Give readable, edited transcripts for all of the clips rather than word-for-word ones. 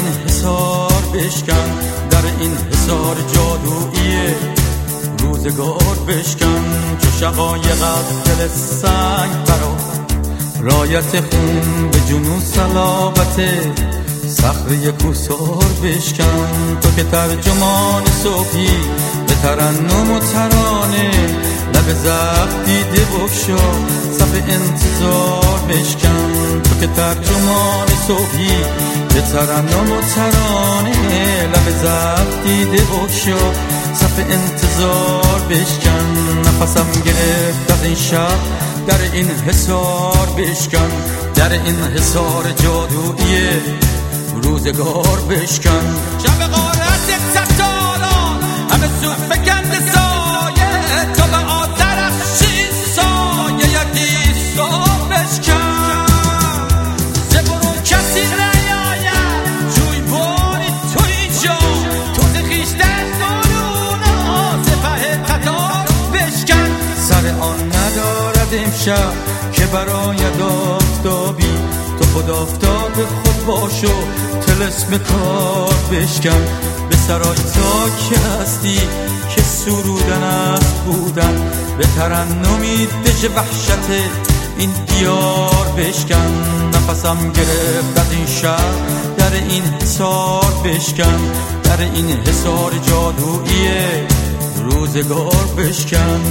این حصار بشکن، در این حصار جادویی روزگار بشکن. چو شقایق از دل سنگ برا رایت خون به جنون صلابت صخره کوسار بشکن. تو که ترجمان صبحی به ترنم و ترانه، لب زخم دیده بگشا صف انتظار بشکن. تو که ترجمان صبحی به ترنم و ترانه، لب زخم دیده بگشا صف انتظار بشکن. نفسم گرفت از این شب، در این حصار بشکن، در این حصار جادویی روزگار بشکن. شب غارت ستاران همه زود فکنده سایه، تا به آذرش شین سایه یکی سار بشکن. زبرون کسی نیاید جوی باری تو اینجا، تو ز خویشتن درون سپه قطار بشکن. سر آن ندارد امشب که براید آفتابی، تو خود آفتاب خود باش و طلسم کار بشکن. به سرای تا که هستی که سرودن است بودن، به ترنمی دژ وحشت این دیار بشکن. نفسم گرفت از این شب، در این حصار بشکن، در این حصار جادویی روزگار بشکن.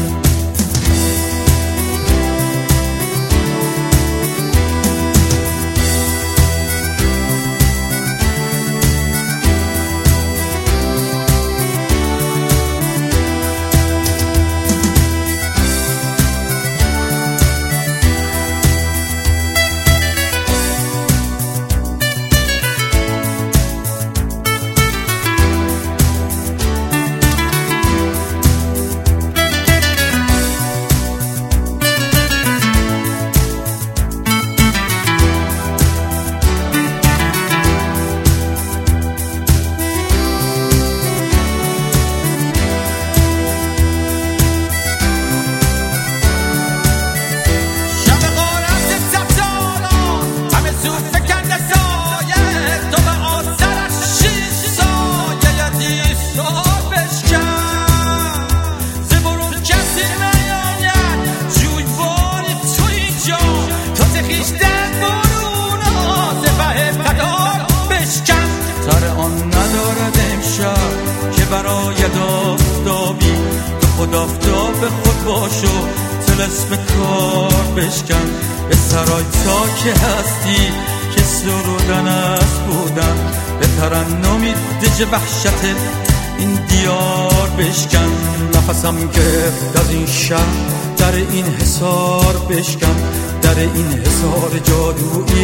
براید آفتابی، تو خود آفتاب خود باش و طلسم کار بشکن. به سرای تا که هستی که سرودن است بودن، به ترنمی دژ وحشت این دیار بشکن. نفسم گرفت از این شب، در این حصار بشکن، در این حصار جادویی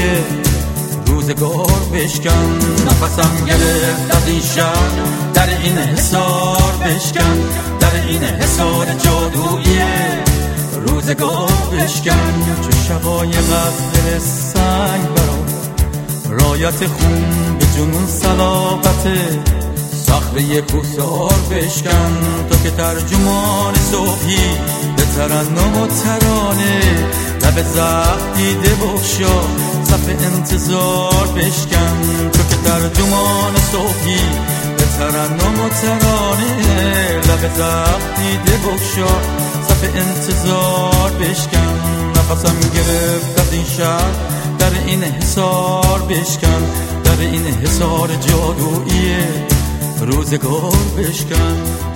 روزگار بشکن. نفسم گرفت از این شب، در این حصار بشکن، در این حصار جادویی روزگار بشکن. چو شقایق از دل سنگ برا رایت خون به جنون صلابت صخره کوسار بشکن. تو که ترجمان صبحی به ترنم و ترانه، لب زخم دیده بگشا صف انتظار بشکن. تو که ترجمان صبحی به ترنم و ترانه، لب زخم دیده بگشا صف انتظار بشکن. نفسم گرفت از این شب، در این حصار بشکن، در این حصار جادویی روزگار بشکن.